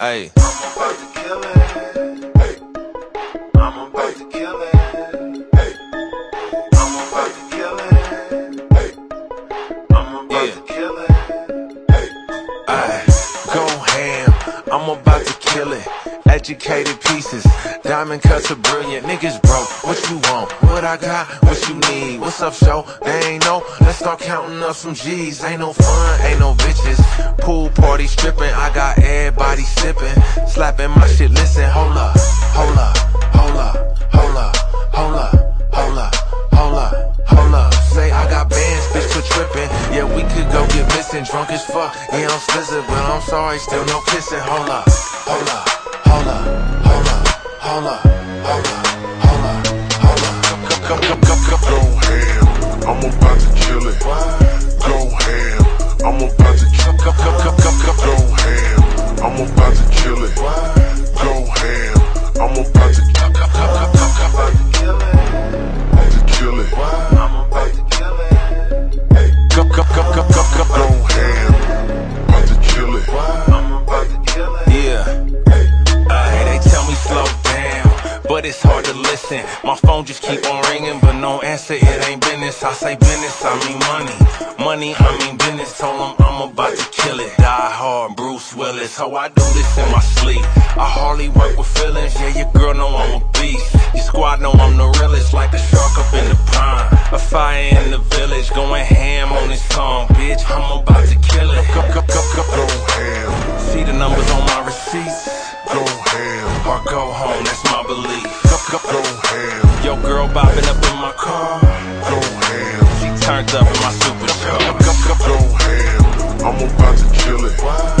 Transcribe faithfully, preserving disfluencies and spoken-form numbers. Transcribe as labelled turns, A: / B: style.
A: Hey.
B: I'm about to kill it. Hey. I'm about to kill it. Hey. I'm about to kill it. Hey. I'm about
A: Yeah.
B: to kill it. Hey.
A: Ay, go ham, I'm about to kill it. Educated pieces, diamond cuts are brilliant. Niggas broke, what you want? What I got, what you need? What's up, show? They ain't no, let's start counting up some G's. Ain't no fun, ain't no bitches. Pool party stripping, I got everybody sipping. Slapping my shit, listen, hold up, hold up, hold up, hold up, hold up, hold up, hold up, hold up. Say I got bands, bitch, quit tripping. Yeah, we could go get missing, drunk as fuck. Yeah, I'm slizzard, but I'm sorry, still no kissing. Hold up, hold up. Hold up, hold up, hold up, hold up, hold up, hold up. Go, go, go, go,
C: go ham, I'm about to kill it. Go ham, I'm about to kill it.
A: Go, go, go, go, go,
C: go ham, I'm about to kill it. Go ham, I'm about to
B: I'm about to kill it.
C: to kill it.
B: I'm about to kill it. Hey.
A: go, go, go, go, go, go,
C: Go ham, about to kill it.
B: I'm about to kill it.
A: Yeah. Uh, they tell me slow down, but it's hard to listen. My phone just keep on ringing, but no answer, it ain't business. I say business, I mean money. Money, I mean business. Told them I'm about to kill it. Die hard, Bruce Willis. How I do this in my sleep. I hardly work with feelings. Yeah, your girl know I'm a beast. Your squad know I'm the realest, like the shark up in the pond. A fire in the village, going ham on this song, bitch. I'm about to kill it. Go, go, go, go,
C: Go
A: go.
C: ham,
A: See the numbers on my receipts.
C: go ham,
A: Or go home, that's my belief. Go, go,
C: go
A: go.
C: ham,
A: Yo, girl bopping up in my car.
C: go ham,
A: She turned up in my supercharger.
C: go ham, I'm about to kill it.